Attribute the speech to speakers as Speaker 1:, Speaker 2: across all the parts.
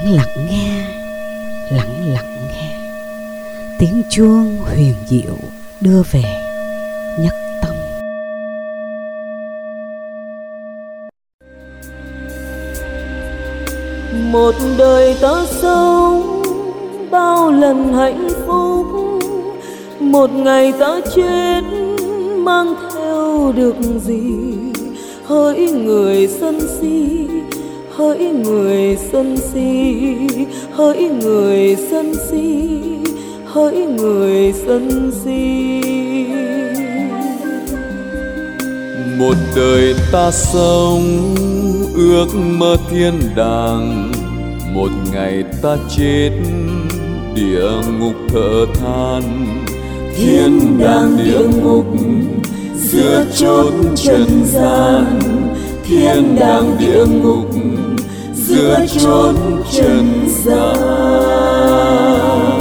Speaker 1: Lặng lặng nghe tiếng chuông huyền diệu đưa về nhất tâm.
Speaker 2: Một đời ta sống bao lần hạnh phúc, một ngày ta chết mang theo được gì? Hỡi người sân si, hỡi người sân si, hỡi người sân si, hỡi người sân si.
Speaker 3: Một đời ta sống ước mơ thiên đàng, một ngày ta chết địa ngục thở than.
Speaker 2: Thiên đàng địa ngục giữa chốn trần gian, thiên đàng địa ngục giữa chốn trần gian.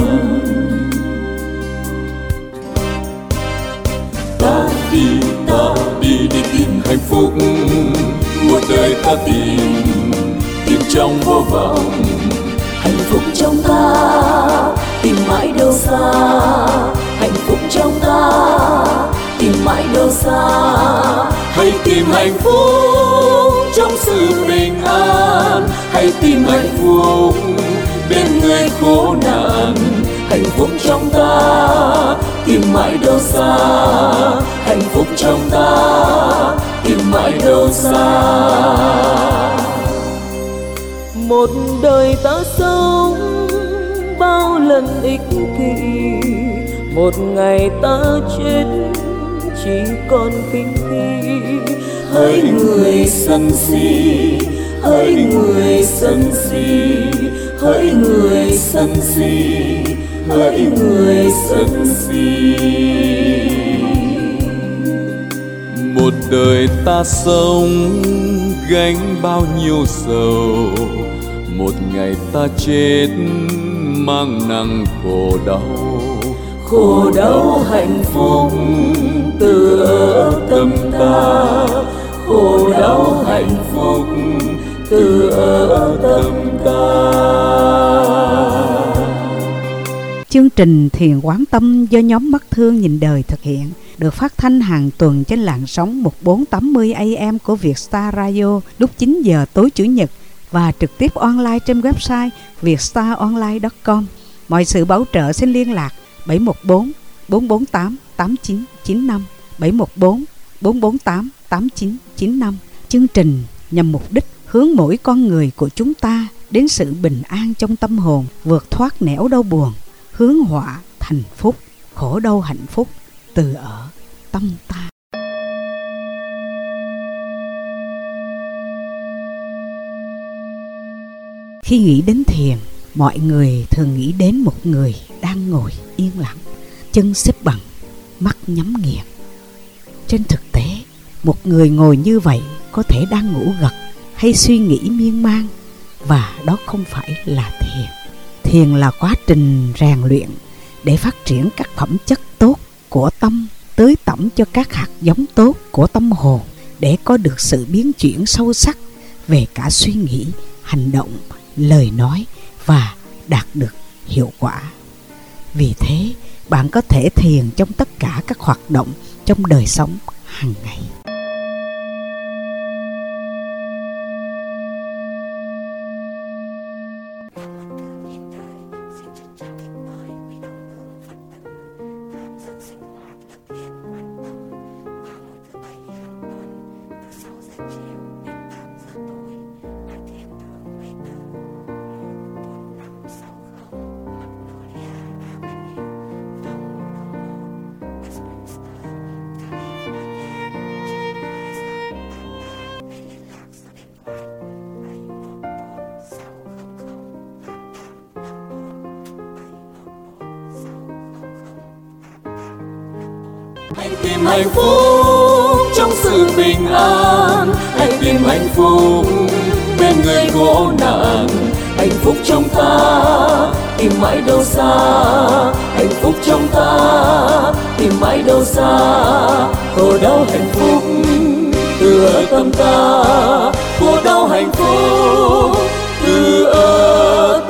Speaker 3: Ta đi đi tìm hạnh phúc, một đời ta tìm trong vô vọng.
Speaker 2: Hạnh phúc trong ta tìm mãi đâu xa, hạnh phúc trong ta tìm mãi đâu xa.
Speaker 3: Hãy tìm hạnh phúc trong sự bình an, hãy tìm hạnh phúc bên người khổ nạn.
Speaker 2: Hạnh phúc trong ta tìm mãi đâu xa, hạnh phúc trong ta tìm mãi đâu xa. Một đời ta sống bao lần ích kỷ, một ngày ta chết chỉ còn khinh khi. Hỡi người sân si, hỡi người sân si, hỡi người sân si, hỡi người sân si.
Speaker 3: Một đời ta sống gánh bao nhiêu sầu, một ngày ta chết mang nặng khổ đau.
Speaker 2: Khổ đau hạnh phúc từ ở tâm ta, khổ đau hạnh phúc từ ở tâm ta.
Speaker 1: Chương trình Thiền Quán Tâm do nhóm Mắt Thương Nhìn Đời thực hiện, được phát thanh hàng tuần trên làn sóng 1480 AM của Vietstar Radio lúc 9 giờ tối Chủ nhật và trực tiếp online trên website vietstaronline.com. Mọi sự bảo trợ xin liên lạc 714 448 8995, 714 448 8995. Chương trình nhằm mục đích hướng mỗi con người của chúng ta đến sự bình an trong tâm hồn, vượt thoát nẻo đau buồn, hướng họa thành phúc, khổ đau hạnh phúc từ ở tâm ta. Khi nghĩ đến thiền, mọi người thường nghĩ đến một người đang ngồi yên lặng, chân xếp bằng, mắt nhắm nghiền. Trên thực tế, một người ngồi như vậy có thể đang ngủ gật hay suy nghĩ miên man, và đó không phải là thiền. Thiền là quá trình rèn luyện để phát triển các phẩm chất tốt của tâm, tưới tẩm cho các hạt giống tốt của tâm hồn để có được sự biến chuyển sâu sắc về cả suy nghĩ, hành động, lời nói và đạt được hiệu quả. Vì thế, bạn có thể thiền trong tất cả các hoạt động trong đời sống hàng ngày.
Speaker 2: Hãy tìm hạnh phúc trong sự bình an, hãy tìm hạnh phúc bên người khổ nạn. Hạnh phúc trong ta tìm mãi đâu xa, hạnh phúc trong ta tìm mãi đâu xa. Khổ đau hạnh phúc từ ở tâm ta, khổ đau hạnh phúc từ ở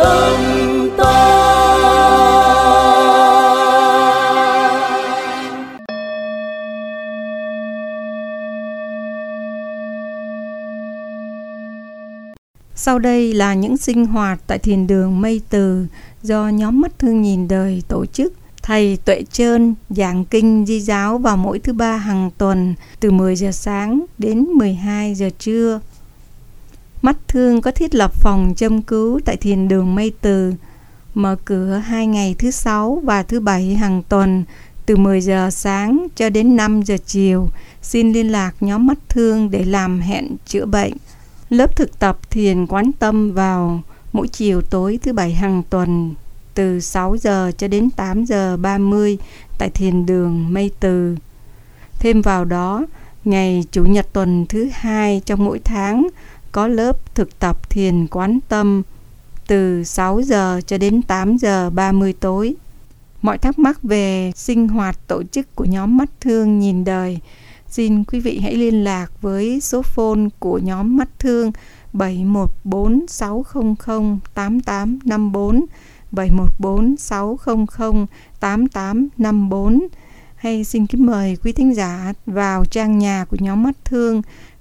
Speaker 4: Sau đây là những sinh hoạt tại thiền đường Mây Từ do nhóm Mắt Thương Nhìn Đời tổ chức. Thầy Tuệ Trơn giảng kinh Di giáo vào mỗi thứ ba hàng tuần từ 10 giờ sáng đến 12 giờ trưa. Mắt Thương có thiết lập phòng châm cứu tại thiền đường Mây Từ, mở cửa 2 ngày thứ 6 và thứ 7 hàng tuần từ 10 giờ sáng cho đến 5 giờ chiều. Xin liên lạc nhóm Mắt Thương để làm hẹn chữa bệnh. Lớp thực tập thiền quán tâm vào mỗi chiều tối thứ 7 hàng tuần từ 6 giờ cho đến 8 giờ 30 tại thiền đường Mây Từ. Thêm vào đó, ngày Chủ nhật tuần thứ 2 trong mỗi tháng có lớp thực tập thiền quán tâm từ 6 giờ cho đến 8 giờ 30 tối. Mọi thắc mắc về sinh hoạt tổ chức của nhóm Mắt Thương Nhìn Đời, xin quý vị hãy liên lạc với số phone của nhóm Mắt Thương 714 600 8854, 714 600 8854. Hay xin kính mời quý thính giả vào trang nhà của nhóm Mắt Thương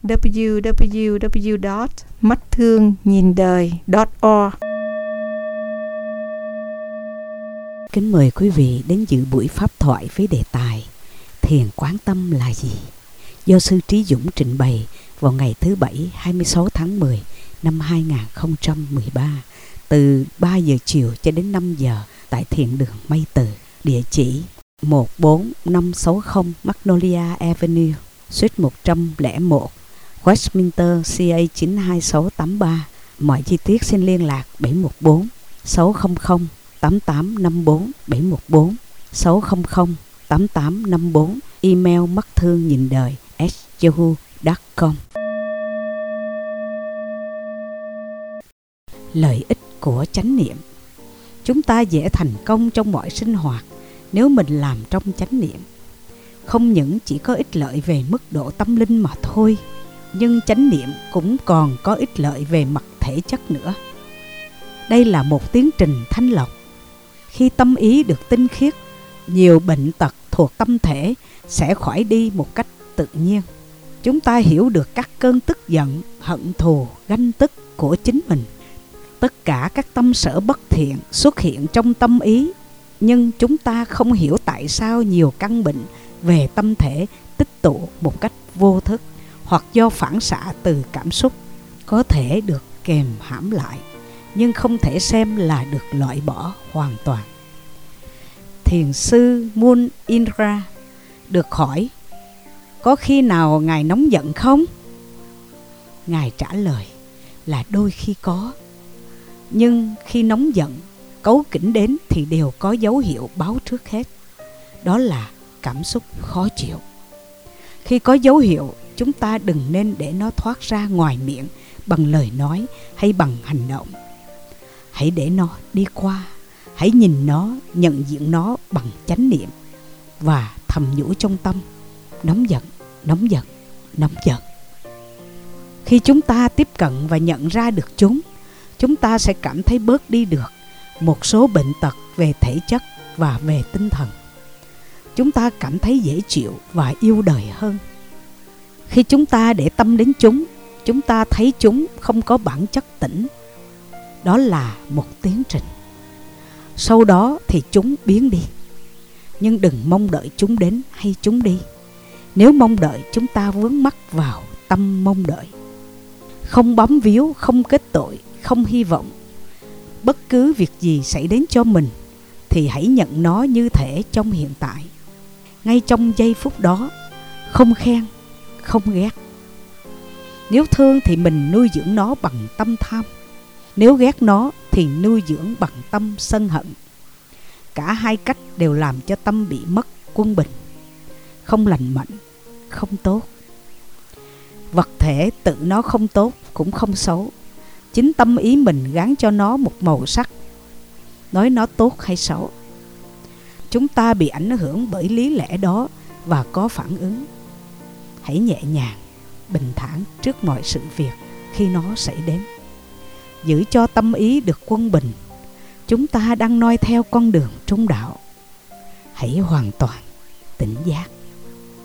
Speaker 4: www.matthoonghinDđời.org.
Speaker 1: Kính mời quý vị đến dự buổi pháp thoại với đề tài Thiền quán tâm là gì? Do Sư Trí Dũng trình bày vào ngày thứ Bảy 26 tháng 10 năm 2013 từ 3 giờ chiều cho đến 5 giờ tại thiền đường Mây Từ, địa chỉ 14560 Magnolia Avenue, Suite 101, Westminster, CA 92683. Mọi chi tiết xin liên lạc 714 600 8854, 714 600 8854, email matthoonghinDđời@yahoo.com. Lợi ích của chánh niệm. Chúng ta dễ thành công trong mọi sinh hoạt nếu mình làm trong chánh niệm. Không những chỉ có ích lợi về mức độ tâm linh mà thôi, nhưng chánh niệm cũng còn có ích lợi về mặt thể chất nữa. Đây là một tiến trình thanh lọc. Khi tâm ý được tinh khiết, nhiều bệnh tật thuộc tâm thể sẽ khỏi đi một cách tự nhiên. Chúng ta hiểu được các cơn tức giận, hận thù, ganh tức của chính mình. Tất cả các tâm sở bất thiện xuất hiện trong tâm ý, nhưng chúng ta không hiểu tại sao nhiều căn bệnh về tâm thể tích tụ một cách vô thức hoặc do phản xạ từ cảm xúc có thể được kềm hãm lại, nhưng không thể xem là được loại bỏ hoàn toàn. Thiền sư Moon Indra được hỏi, có khi nào Ngài nóng giận không? Ngài trả lời là đôi khi có, nhưng khi nóng giận, cáu kỉnh đến thì đều có dấu hiệu báo trước hết. Đó là cảm xúc khó chịu. Khi có dấu hiệu, chúng ta đừng nên để nó thoát ra ngoài miệng bằng lời nói hay bằng hành động. Hãy để nó đi qua. Hãy nhìn nó, nhận diện nó bằng chánh niệm và thầm nhủ trong tâm: nóng giận, nóng giận, nóng giận. Khi chúng ta tiếp cận và nhận ra được chúng ta sẽ cảm thấy bớt đi được một số bệnh tật về thể chất và về tinh thần. Chúng ta cảm thấy dễ chịu và yêu đời hơn. Khi chúng ta để tâm đến chúng ta thấy chúng không có bản chất tĩnh. Đó là một tiến trình. Sau đó thì chúng biến đi. Nhưng đừng mong đợi chúng đến hay chúng đi. Nếu mong đợi, chúng ta vướng mắc vào tâm mong đợi. Không bám víu, không kết tội, không hy vọng. Bất cứ việc gì xảy đến cho mình thì hãy nhận nó như thể trong hiện tại, ngay trong giây phút đó. Không khen, không ghét. Nếu thương thì mình nuôi dưỡng nó bằng tâm tham. Nếu ghét nó thì nuôi dưỡng bằng tâm sân hận. Cả hai cách đều làm cho tâm bị mất quân bình, không lành mạnh, không tốt. Vật thể tự nó không tốt cũng không xấu. Chính tâm ý mình gán cho nó một màu sắc, nói nó tốt hay xấu. Chúng ta bị ảnh hưởng bởi lý lẽ đó và có phản ứng. Hãy nhẹ nhàng, bình thản trước mọi sự việc khi nó xảy đến. Giữ cho tâm ý được quân bình. Chúng ta đang noi theo con đường trung đạo. Hãy hoàn toàn tỉnh giác.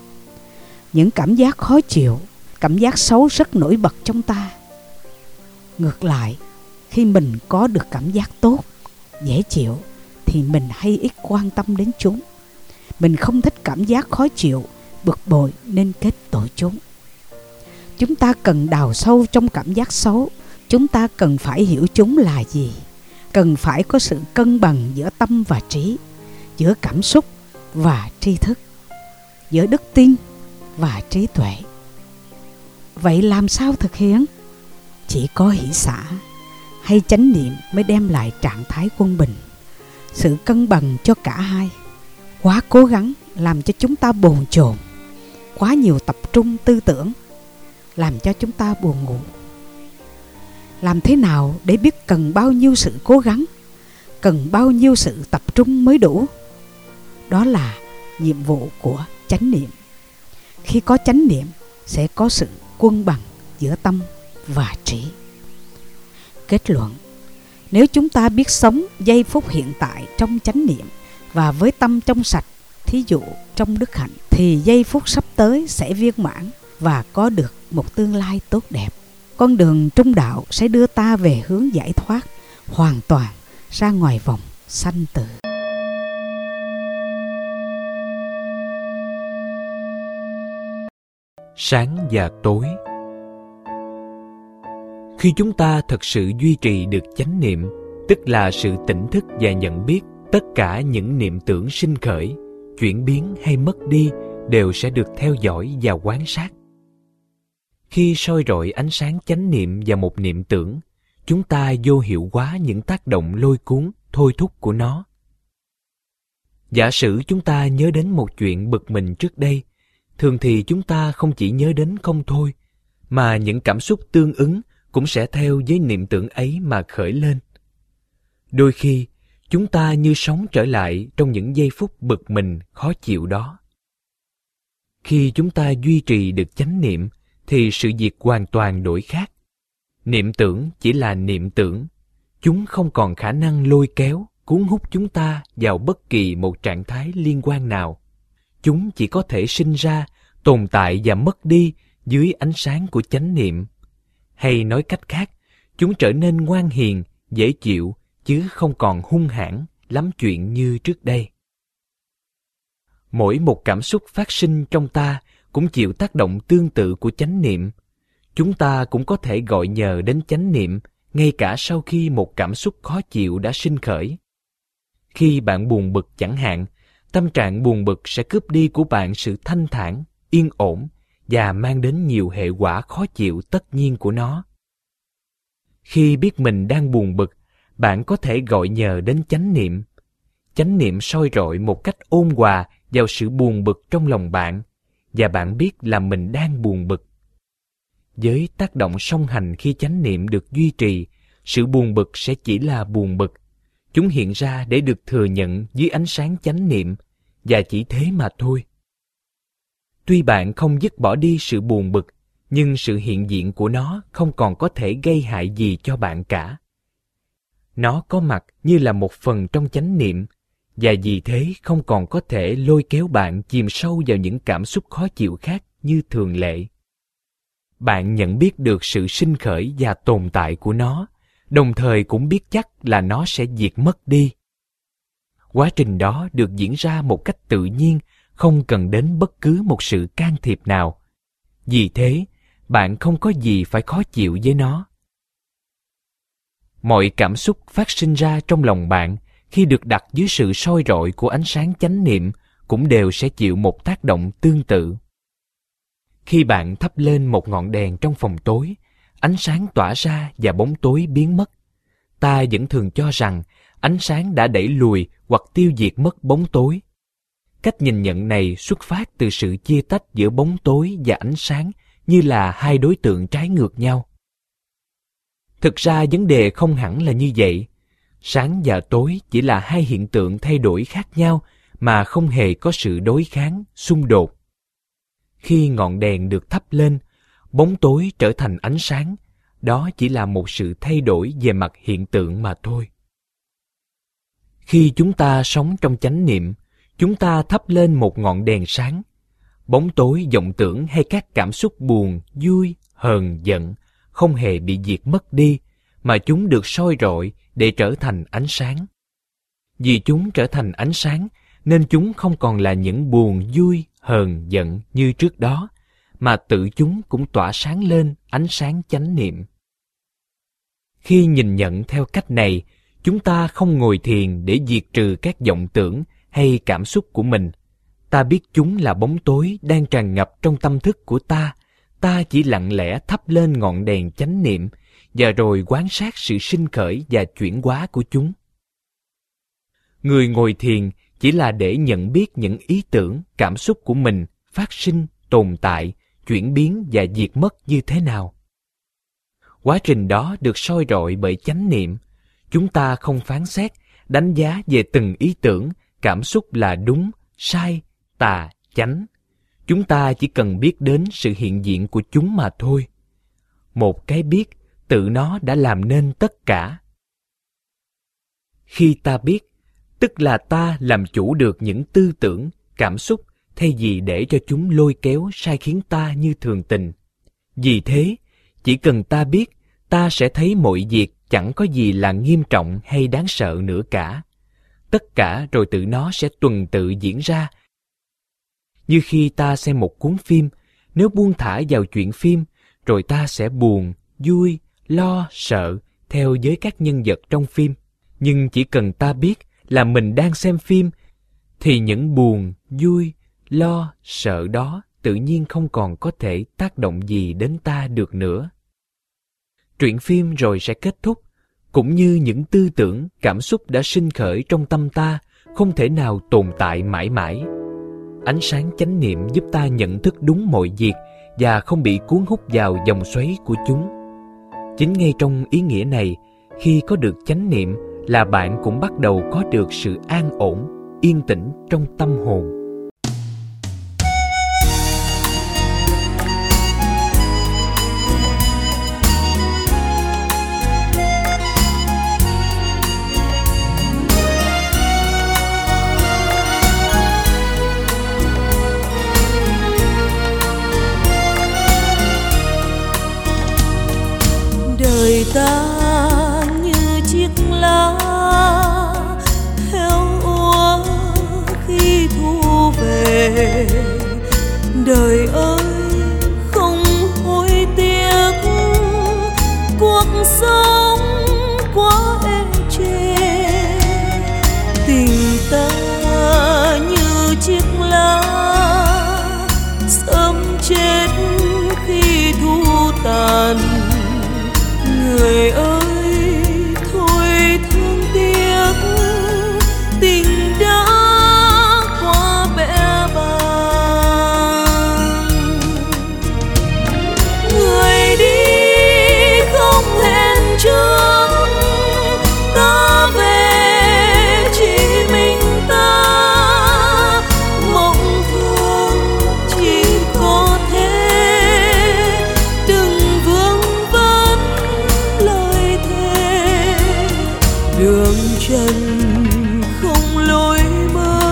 Speaker 1: Những cảm giác khó chịu, cảm giác xấu rất nổi bật trong ta. Ngược lại, khi mình có được cảm giác tốt, dễ chịu thì mình hay ít quan tâm đến chúng. Mình không thích cảm giác khó chịu, bực bội nên kết tội chúng. Chúng ta cần đào sâu trong cảm giác xấu. Chúng ta cần phải hiểu chúng là gì. Cần phải có sự cân bằng giữa tâm và trí, giữa cảm xúc và tri thức, giữa đức tin và trí tuệ. Vậy làm sao thực hiện? Chỉ có hỷ xả hay chánh niệm mới đem lại trạng thái quân bình, sự cân bằng cho cả hai. Quá cố gắng làm cho chúng ta bồn chồn, quá nhiều tập trung tư tưởng làm cho chúng ta buồn ngủ. Làm thế nào để biết cần bao nhiêu sự cố gắng, cần bao nhiêu sự tập trung mới đủ? Đó là nhiệm vụ của chánh niệm. Khi có chánh niệm sẽ có sự cân bằng giữa tâm và trí. Kết luận, nếu chúng ta biết sống giây phút hiện tại trong chánh niệm và với tâm trong sạch, thí dụ trong đức hạnh, thì giây phút sắp tới sẽ viên mãn và có được một tương lai tốt đẹp. Con đường trung đạo sẽ đưa ta về hướng giải thoát hoàn toàn ra ngoài vòng sanh tử.
Speaker 5: Sáng và tối. Khi chúng ta thực sự duy trì được chánh niệm, tức là sự tỉnh thức và nhận biết tất cả những niệm tưởng sinh khởi, chuyển biến hay mất đi đều sẽ được theo dõi và quan sát. Khi soi rọi ánh sáng chánh niệm vào một niệm tưởng, chúng ta vô hiệu hóa những tác động lôi cuốn, thôi thúc của nó. Giả sử chúng ta nhớ đến một chuyện bực mình trước đây, thường thì chúng ta không chỉ nhớ đến không thôi, mà những cảm xúc tương ứng cũng sẽ theo với niệm tưởng ấy mà khởi lên. Đôi khi, chúng ta như sống trở lại trong những giây phút bực mình, khó chịu đó. Khi chúng ta duy trì được chánh niệm, thì sự việc hoàn toàn đổi khác. Niệm tưởng chỉ là niệm tưởng. Chúng không còn khả năng lôi kéo, cuốn hút chúng ta vào bất kỳ một trạng thái liên quan nào. Chúng chỉ có thể sinh ra, tồn tại và mất đi dưới ánh sáng của chánh niệm. Hay nói cách khác, chúng trở nên ngoan hiền, dễ chịu, chứ không còn hung hãn, lắm chuyện như trước đây. Mỗi một cảm xúc phát sinh trong ta cũng chịu tác động tương tự của chánh niệm. Chúng ta cũng có thể gọi nhờ đến chánh niệm ngay cả sau khi một cảm xúc khó chịu đã sinh khởi. Khi bạn buồn bực chẳng hạn, tâm trạng buồn bực sẽ cướp đi của bạn sự thanh thản, yên ổn và mang đến nhiều hệ quả khó chịu tất nhiên của nó. Khi biết mình đang buồn bực, bạn có thể gọi nhờ đến chánh niệm. Chánh niệm soi rọi một cách ôn hòa vào sự buồn bực trong lòng bạn, và bạn biết là mình đang buồn bực. Với tác động song hành khi chánh niệm được duy trì, sự buồn bực sẽ chỉ là buồn bực. Chúng hiện ra để được thừa nhận dưới ánh sáng chánh niệm, và chỉ thế mà thôi. Tuy bạn không dứt bỏ đi sự buồn bực, nhưng sự hiện diện của nó không còn có thể gây hại gì cho bạn cả. Nó có mặt như là một phần trong chánh niệm, và vì thế không còn có thể lôi kéo bạn chìm sâu vào những cảm xúc khó chịu khác như thường lệ. Bạn nhận biết được sự sinh khởi và tồn tại của nó, đồng thời cũng biết chắc là nó sẽ diệt mất đi. Quá trình đó được diễn ra một cách tự nhiên, không cần đến bất cứ một sự can thiệp nào. Vì thế, bạn không có gì phải khó chịu với nó. Mọi cảm xúc phát sinh ra trong lòng bạn khi được đặt dưới sự soi rọi của ánh sáng chánh niệm cũng đều sẽ chịu một tác động tương tự. Khi bạn thắp lên một ngọn đèn trong phòng tối, ánh sáng tỏa ra và bóng tối biến mất. Ta vẫn thường cho rằng ánh sáng đã đẩy lùi hoặc tiêu diệt mất bóng tối. Cách nhìn nhận này xuất phát từ sự chia tách giữa bóng tối và ánh sáng như là hai đối tượng trái ngược nhau. Thực ra vấn đề không hẳn là như vậy. Sáng và tối chỉ là hai hiện tượng thay đổi khác nhau mà không hề có sự đối kháng, xung đột. Khi ngọn đèn được thắp lên, bóng tối trở thành ánh sáng, đó chỉ là một sự thay đổi về mặt hiện tượng mà thôi. Khi chúng ta sống trong chánh niệm, chúng ta thắp lên một ngọn đèn sáng. Bóng tối, vọng tưởng hay các cảm xúc buồn, vui, hờn, giận không hề bị diệt mất đi, mà chúng được soi rọi để trở thành ánh sáng. Vì chúng trở thành ánh sáng, nên chúng không còn là những buồn, vui, hờn, giận như trước đó, mà tự chúng cũng tỏa sáng lên ánh sáng chánh niệm. Khi nhìn nhận theo cách này, chúng ta không ngồi thiền để diệt trừ các vọng tưởng hay cảm xúc của mình. Ta biết chúng là bóng tối đang tràn ngập trong tâm thức của ta. Ta chỉ lặng lẽ thắp lên ngọn đèn chánh niệm và rồi quan sát sự sinh khởi và chuyển hóa của chúng. Người ngồi thiền chỉ là để nhận biết những ý tưởng, cảm xúc của mình phát sinh, tồn tại, chuyển biến và diệt mất như thế nào. Quá trình đó được soi rọi bởi chánh niệm. Chúng ta không phán xét, đánh giá về từng ý tưởng, cảm xúc là đúng, sai, tà, chánh. Chúng ta chỉ cần biết đến sự hiện diện của chúng mà thôi. Một cái biết, tự nó đã làm nên tất cả. Khi ta biết, tức là ta làm chủ được những tư tưởng, cảm xúc, thay vì để cho chúng lôi kéo sai khiến ta như thường tình. Vì thế, chỉ cần ta biết, ta sẽ thấy mọi việc chẳng có gì là nghiêm trọng hay đáng sợ nữa cả. Tất cả rồi tự nó sẽ tuần tự diễn ra. Như khi ta xem một cuốn phim, nếu buông thả vào chuyện phim, rồi ta sẽ buồn, vui, lo, sợ theo với các nhân vật trong phim. Nhưng chỉ cần ta biết là mình đang xem phim, thì những buồn, vui, lo, sợ đó tự nhiên không còn có thể tác động gì đến ta được nữa. Truyện phim rồi sẽ kết thúc, cũng như những tư tưởng, cảm xúc đã sinh khởi trong tâm ta không thể nào tồn tại mãi mãi. Ánh sáng chánh niệm giúp ta nhận thức đúng mọi việc và không bị cuốn hút vào vòng xoáy của chúng. Chính ngay trong ý nghĩa này, khi có được chánh niệm là bạn cũng bắt đầu có được sự an ổn, yên tĩnh trong tâm hồn.
Speaker 3: Đời ta như chiếc lá héo úa khi thu về. Đời ơi không hối tiếc, cuộc sống quá ê chề. Tình ta như chiếc lá sớm chết khi thu tàn. Người ơi thôi thương tiếc, tình đã quá bẽ bàng. Người đi không hẹn trước, ta về chỉ mình ta. Mộng thương chỉ có thế, đừng vương vấn lời thề. Đường trần không lối mơ,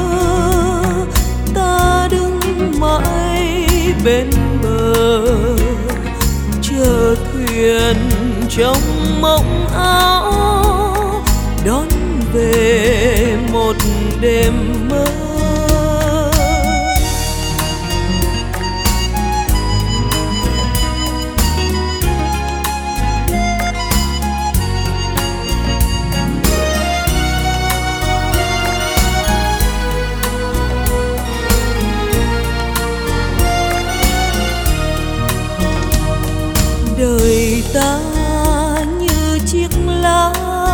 Speaker 3: ta đứng mãi bên bờ. Chờ thuyền trong mộng áo, đón về một đêm mơ. Đời ta như chiếc lá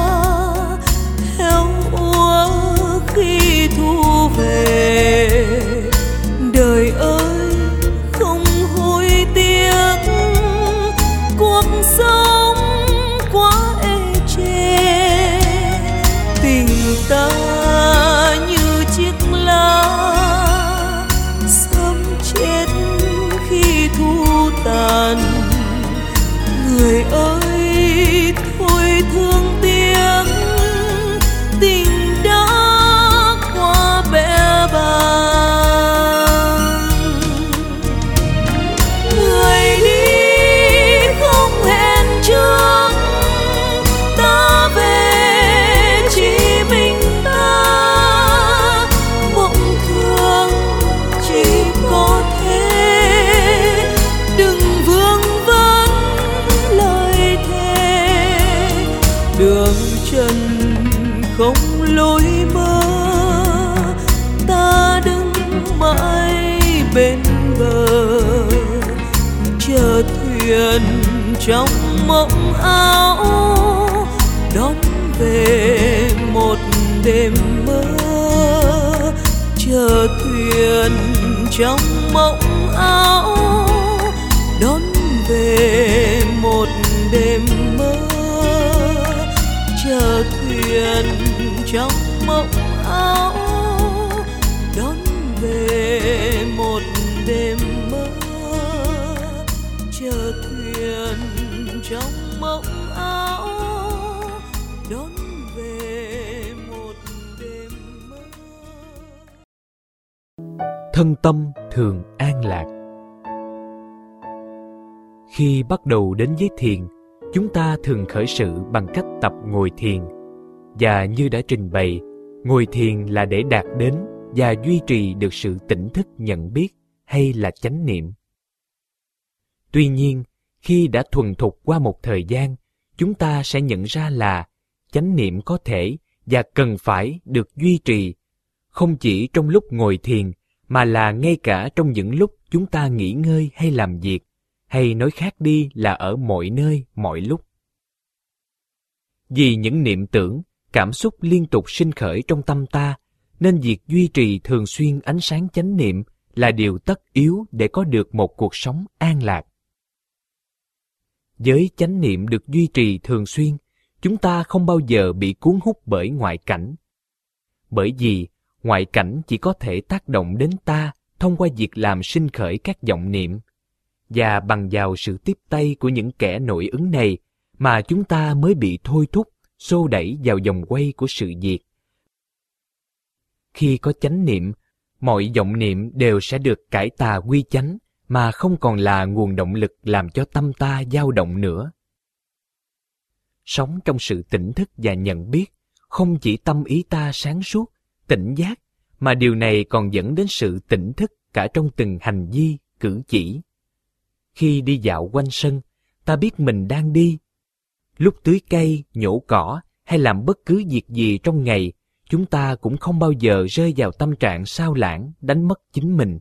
Speaker 3: héo úa khi thu về. Đời ơi không hối tiếc, cuộc sống quá ê chề. Tình ta như chiếc lá sớm chết khi thu tàn. Người ơi thôi thương tiếc, tình đã quá bẽ bàng. Người đi không hẹn trước, bên bờ, chờ thuyền trong mộng áo đón về một đêm mơ. Chờ thuyền trong mộng áo đón về một đêm mơ. Chờ thuyền trong mộng áo đón về một đêm mơ. Chờ thuyền trong mộng áo đón về một đêm mơ.
Speaker 5: Thân tâm thường an lạc. Khi bắt đầu đến với thiền, chúng ta thường khởi sự bằng cách tập ngồi thiền. Và như đã trình bày, ngồi thiền là để đạt đến và duy trì được sự tỉnh thức nhận biết hay là chánh niệm. Tuy nhiên, khi đã thuần thục qua một thời gian, chúng ta sẽ nhận ra là chánh niệm có thể và cần phải được duy trì, không chỉ trong lúc ngồi thiền, mà là ngay cả trong những lúc chúng ta nghỉ ngơi hay làm việc, hay nói khác đi là ở mọi nơi, mọi lúc. Vì những niệm tưởng, cảm xúc liên tục sinh khởi trong tâm ta, nên việc duy trì thường xuyên ánh sáng chánh niệm là điều tất yếu để có được một cuộc sống an lạc. Với chánh niệm được duy trì thường xuyên, chúng ta không bao giờ bị cuốn hút bởi ngoại cảnh. Bởi vì ngoại cảnh chỉ có thể tác động đến ta thông qua việc làm sinh khởi các vọng niệm, và bằng vào sự tiếp tay của những kẻ nội ứng này mà chúng ta mới bị thôi thúc, xô đẩy vào vòng quay của sự việc. Khi có chánh niệm, mọi vọng niệm đều sẽ được cải tà quy chánh, mà không còn là nguồn động lực làm cho tâm ta dao động nữa. Sống trong sự tỉnh thức và nhận biết, không chỉ tâm ý ta sáng suốt, tỉnh giác, mà điều này còn dẫn đến sự tỉnh thức cả trong từng hành vi, cử chỉ. Khi đi dạo quanh sân, ta biết mình đang đi. Lúc tưới cây, nhổ cỏ hay làm bất cứ việc gì trong ngày, chúng ta cũng không bao giờ rơi vào tâm trạng sao lãng, đánh mất chính mình.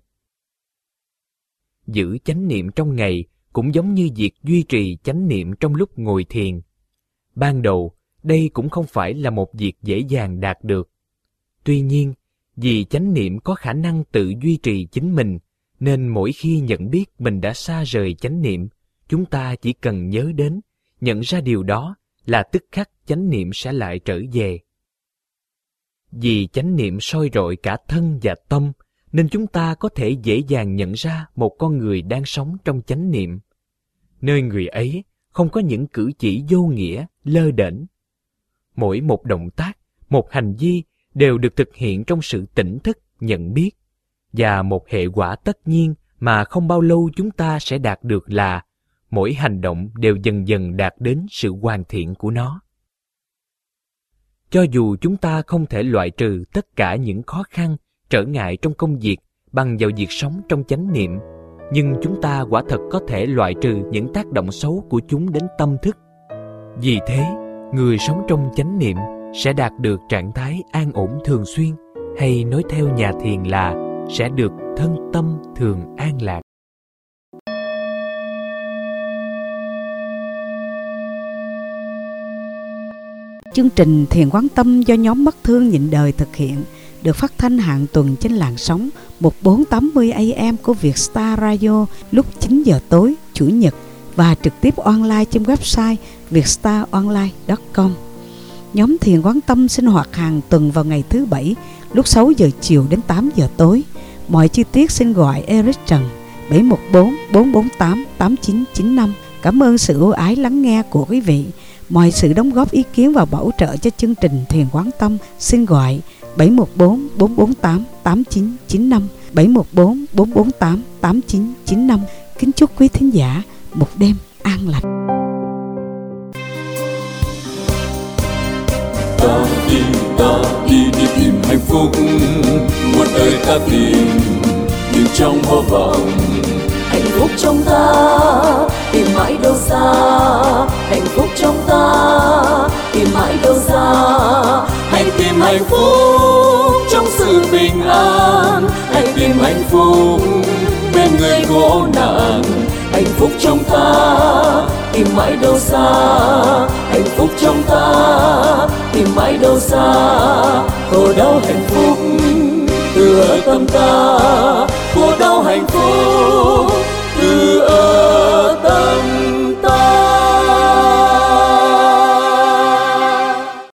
Speaker 5: Giữ chánh niệm trong ngày cũng giống như việc duy trì chánh niệm trong lúc ngồi thiền. Ban đầu, đây cũng không phải là một việc dễ dàng đạt được. Tuy nhiên, vì chánh niệm có khả năng tự duy trì chính mình, nên mỗi khi nhận biết mình đã xa rời chánh niệm, chúng ta chỉ cần nhớ đến, nhận ra điều đó là tức khắc chánh niệm sẽ lại trở về. Vì chánh niệm soi rọi cả thân và tâm, nên chúng ta có thể dễ dàng nhận ra một con người đang sống trong chánh niệm. Nơi người ấy không có những cử chỉ vô nghĩa, lơ đễnh. Mỗi một động tác, một hành vi đều được thực hiện trong sự tỉnh thức, nhận biết. Và một hệ quả tất nhiên mà không bao lâu chúng ta sẽ đạt được là mỗi hành động đều dần dần đạt đến sự hoàn thiện của nó. Cho dù chúng ta không thể loại trừ tất cả những khó khăn, trở ngại trong công việc bằng vào việc sống trong chánh niệm, nhưng chúng ta quả thật có thể loại trừ những tác động xấu của chúng đến tâm thức. Vì thế, người sống trong chánh niệm sẽ đạt được trạng thái an ổn thường xuyên, hay nói theo nhà thiền là sẽ được thân tâm thường an lạc.
Speaker 1: Chương trình Thiền Quán Tâm do nhóm Mắt Thương Nhịn Đời thực hiện, được phát thanh hàng tuần trên làn sóng 1480 AM của Vietstar Radio lúc 9 giờ tối Chủ nhật và trực tiếp online trên website vietstaronline.com. Nhóm Thiền Quán Tâm sinh hoạt hàng tuần vào ngày thứ Bảy lúc 6 giờ chiều đến 8 giờ tối. Mọi chi tiết xin gọi Eric Trần 714-448-8995. Cảm ơn sự ưu ái lắng nghe của quý vị. Mọi sự đóng góp ý kiến và bảo trợ cho chương trình Thiền Quán Tâm xin gọi 714-448-8995, 714-448-8995. Kính chúc quý thính giả một đêm an lành.
Speaker 2: Ta đi tìm hạnh phúc, một đời ta tìm nhưng trong vô vọng.
Speaker 3: Hạnh phúc trong ta tìm mãi đâu xa, hạnh phúc trong ta tìm mãi đâu xa.
Speaker 2: Hãy tìm hạnh phúc trong sự bình an, hãy tìm hạnh phúc bên người khổ nạn. Hạnh phúc trong ta tìm mãi đâu xa, hạnh phúc trong ta tìm mãi đâu xa. Khổ đau hạnh phúc từ tâm ta,